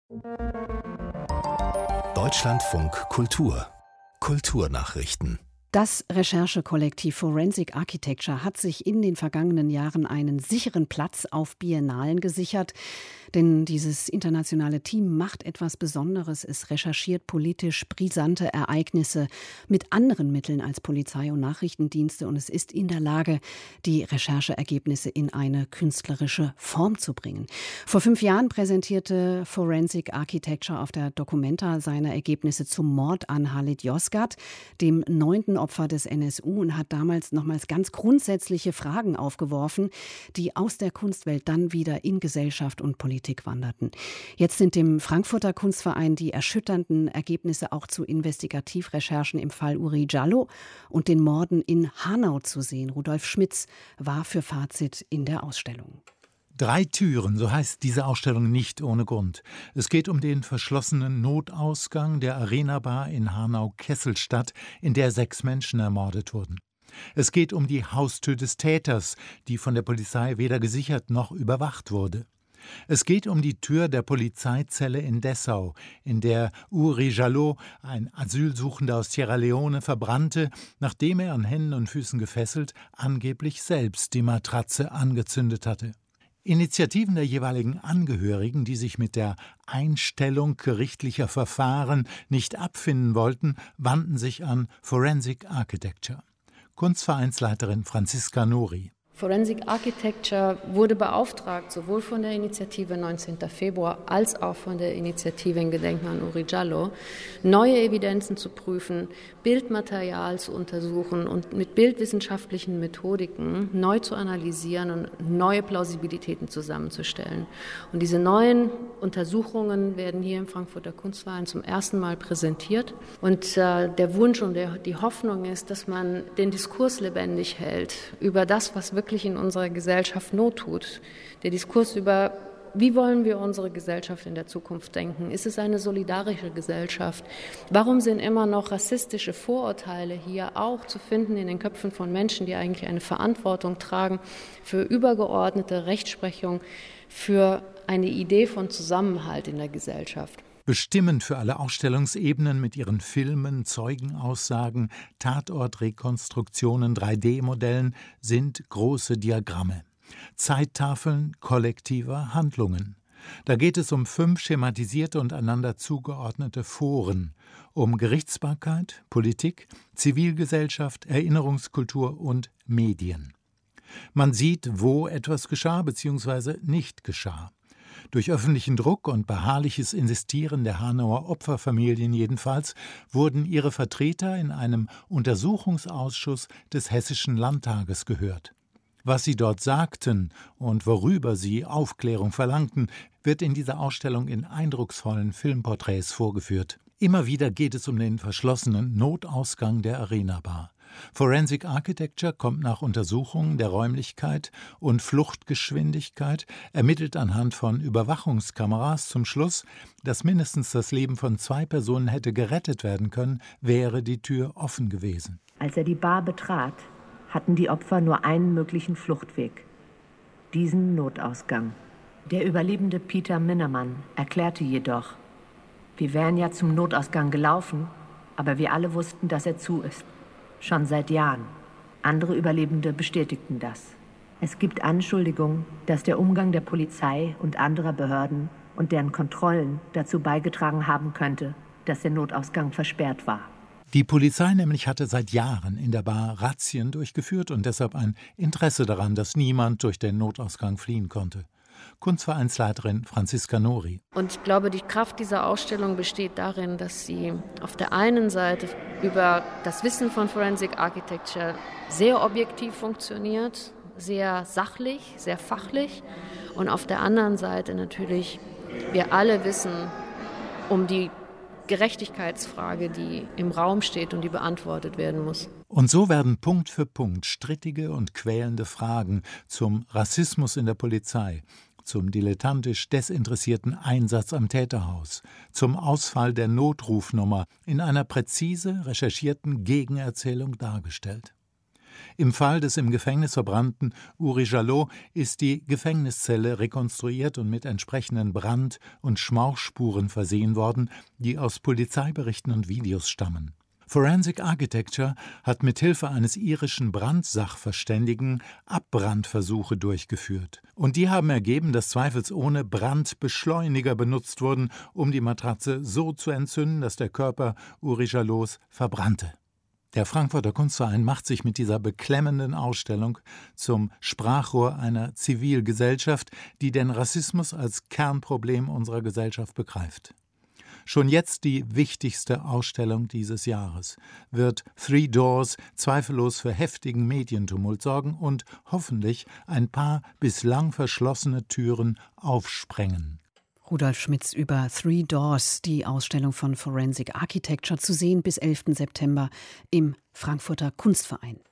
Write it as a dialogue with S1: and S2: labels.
S1: Deutschlandfunk Kultur Kulturnachrichten.
S2: Das Recherchekollektiv Forensic Architecture hat sich in den vergangenen Jahren einen sicheren Platz auf Biennalen gesichert. Denn dieses internationale Team macht etwas Besonderes. Es recherchiert politisch brisante Ereignisse mit anderen Mitteln als Polizei und Nachrichtendienste. Und es ist in der Lage, die Rechercheergebnisse in eine künstlerische Form zu bringen. Vor 5 Jahren präsentierte Forensic Architecture auf der Documenta seine Ergebnisse zum Mord an Halit Yozgat, dem 9. Opfer des NSU, und hat damals nochmals ganz grundsätzliche Fragen aufgeworfen, die aus der Kunstwelt dann wieder in Gesellschaft und Politik wanderten. Jetzt sind dem Frankfurter Kunstverein die erschütternden Ergebnisse auch zu Investigativrecherchen im Fall Uri Jallo und den Morden in Hanau zu sehen. Rudolf Schmitz war für Fazit in der Ausstellung.
S3: 3 Türen, so heißt diese Ausstellung nicht ohne Grund. Es geht um den verschlossenen Notausgang der Arena-Bar in Hanau-Kesselstadt, in der 6 Menschen ermordet wurden. Es geht um die Haustür des Täters, die von der Polizei weder gesichert noch überwacht wurde. Es geht um die Tür der Polizeizelle in Dessau, in der Uri Jallo, ein Asylsuchender aus Sierra Leone, verbrannte, nachdem er an Händen und Füßen gefesselt, angeblich selbst die Matratze angezündet hatte. Initiativen der jeweiligen Angehörigen, die sich mit der Einstellung gerichtlicher Verfahren nicht abfinden wollten, wandten sich an Forensic Architecture. Kunstvereinsleiterin Franziska Nori.
S4: Forensic Architecture wurde beauftragt, sowohl von der Initiative 19. Februar als auch von der Initiative in Gedenken an Uri Jallo, neue Evidenzen zu prüfen, Bildmaterial zu untersuchen und mit bildwissenschaftlichen Methodiken neu zu analysieren und neue Plausibilitäten zusammenzustellen. Und diese neuen Untersuchungen werden hier im Frankfurter Kunstverein zum ersten Mal präsentiert. Und der Wunsch und die Hoffnung ist, dass man den Diskurs lebendig hält über das, was wirklich in unserer Gesellschaft Not tut. Der Diskurs über, wie wollen wir unsere Gesellschaft in der Zukunft denken? Ist es eine solidarische Gesellschaft? Warum sind immer noch rassistische Vorurteile hier auch zu finden in den Köpfen von Menschen, die eigentlich eine Verantwortung tragen für übergeordnete Rechtsprechung, für eine Idee von Zusammenhalt in der Gesellschaft?
S3: Bestimmend für alle Ausstellungsebenen mit ihren Filmen, Zeugenaussagen, Tatortrekonstruktionen, 3D-Modellen sind große Diagramme. Zeittafeln kollektiver Handlungen. Da geht es um 5 schematisierte und einander zugeordnete Foren, um Gerichtsbarkeit, Politik, Zivilgesellschaft, Erinnerungskultur und Medien. Man sieht, wo etwas geschah bzw. nicht geschah. Durch öffentlichen Druck und beharrliches Insistieren der Hanauer Opferfamilien jedenfalls wurden ihre Vertreter in einem Untersuchungsausschuss des Hessischen Landtages gehört. Was sie dort sagten und worüber sie Aufklärung verlangten, wird in dieser Ausstellung in eindrucksvollen Filmporträts vorgeführt. Immer wieder geht es um den verschlossenen Notausgang der Arena-Bar. Forensic Architecture kommt nach Untersuchungen der Räumlichkeit und Fluchtgeschwindigkeit, ermittelt anhand von Überwachungskameras zum Schluss, dass mindestens das Leben von 2 Personen hätte gerettet werden können, wäre die Tür offen gewesen.
S5: Als er die Bar betrat, hatten die Opfer nur einen möglichen Fluchtweg, diesen Notausgang. Der Überlebende Peter Minnermann erklärte jedoch: Wir wären ja zum Notausgang gelaufen, aber wir alle wussten, dass er zu ist. Schon seit Jahren. Andere Überlebende bestätigten das. Es gibt Anschuldigungen, dass der Umgang der Polizei und anderer Behörden und deren Kontrollen dazu beigetragen haben könnte, dass der Notausgang versperrt war.
S3: Die Polizei nämlich hatte seit Jahren in der Bar Razzien durchgeführt und deshalb ein Interesse daran, dass niemand durch den Notausgang fliehen konnte. Kunstvereinsleiterin Franziska Nori.
S4: Und ich glaube, die Kraft dieser Ausstellung besteht darin, dass sie auf der einen Seite über das Wissen von Forensic Architecture sehr objektiv funktioniert, sehr sachlich, sehr fachlich, und auf der anderen Seite natürlich wir alle wissen um die Gerechtigkeitsfrage, die im Raum steht und die beantwortet werden muss.
S3: Und so werden Punkt für Punkt strittige und quälende Fragen zum Rassismus in der Polizei, zum dilettantisch desinteressierten Einsatz am Täterhaus, zum Ausfall der Notrufnummer in einer präzise recherchierten Gegenerzählung dargestellt. Im Fall des im Gefängnis verbrannten Uri Jallo ist die Gefängniszelle rekonstruiert und mit entsprechenden Brand- und Schmauchspuren versehen worden, die aus Polizeiberichten und Videos stammen. Forensic Architecture hat mithilfe eines irischen Brandsachverständigen Abbrandversuche durchgeführt. Und die haben ergeben, dass zweifelsohne Brandbeschleuniger benutzt wurden, um die Matratze so zu entzünden, dass der Körper Uri Jallos verbrannte. Der Frankfurter Kunstverein macht sich mit dieser beklemmenden Ausstellung zum Sprachrohr einer Zivilgesellschaft, die den Rassismus als Kernproblem unserer Gesellschaft begreift. Schon jetzt die wichtigste Ausstellung dieses Jahres wird Three Doors zweifellos für heftigen Medientumult sorgen und hoffentlich ein paar bislang verschlossene Türen aufsprengen.
S2: Rudolf Schmitz über Three Doors, die Ausstellung von Forensic Architecture, zu sehen bis 11. September im Frankfurter Kunstverein.